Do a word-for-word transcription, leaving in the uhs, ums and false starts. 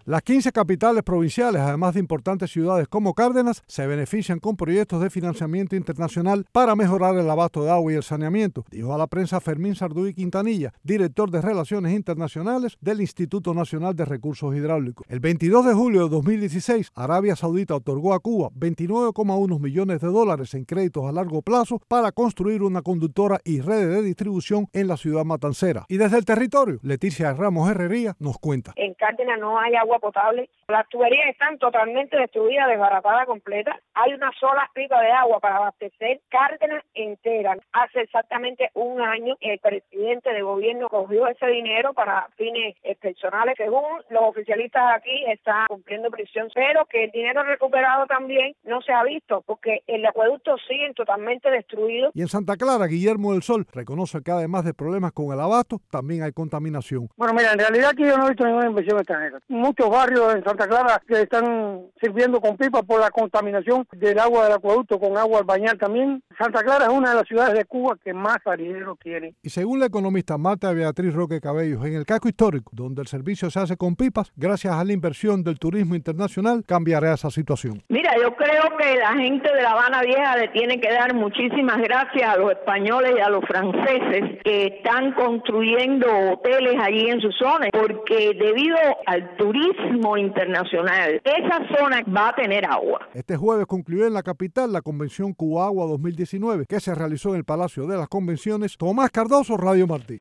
Las quince capitales provinciales, además de importantes ciudades como Cárdenas, se benefician con proyectos de financiamiento internacional para mejorar el abasto de agua y el saneamiento, dijo a la prensa Fermín Sarduy Quintanilla, director de Relaciones Internacionales del Instituto Nacional de Recursos Hidráulicos. El veintidós de julio de dos mil dieciséis, Arabia Saudita otorgó a Cuba veintinueve coma uno millones de dólares en créditos a largo plazo para construir una conductora y redes de distribución en la ciudad matancera. Y desde el territorio, Leticia Ramos Herrería nos cuenta. En Cárdenas no hay agua potable, las tuberías están totalmente destruidas, desbaratadas completa. Hay una sola pipa de agua para abastecer Cárdenas entera. Hace exactamente un año el presidente de gobierno cogió ese dinero para fines personales. Según los oficialistas aquí, está cumpliendo prisión, pero que el dinero recuperado también no se ha visto porque el acueducto sigue totalmente destruido. Y en Santa Clara, Guillermo del Sol reconoce que además de problemas con el abasto, también hay contaminación. Bueno, mira, en realidad aquí yo no he visto ninguna inversión extranjera. Muchos barrios en Santa Clara que están sirviendo con pipa por la contaminación del agua del acueducto con agua al bañar también. Santa Clara es una de las ciudades de Cuba que más salidero tiene. Y según la economista Marta Beatriz Roque Cabellos, en el casco histórico, donde el servicio se hace con pipas, gracias a la inversión del turismo internacional, cambiará esa situación. Mira, yo creo que la gente de La Habana Vieja le tiene que dar muchísimas gracias a los españoles y a los franceses que están construyendo hoteles allí en su zona, porque debido al turismo internacional, esa zona va a tener agua. Este jueves concluyó en la capital la convención Cuba Agua dos mil diecinueve, que se realizó en el Palacio de las Convenciones. Tomás Cardoso, Radio Martí.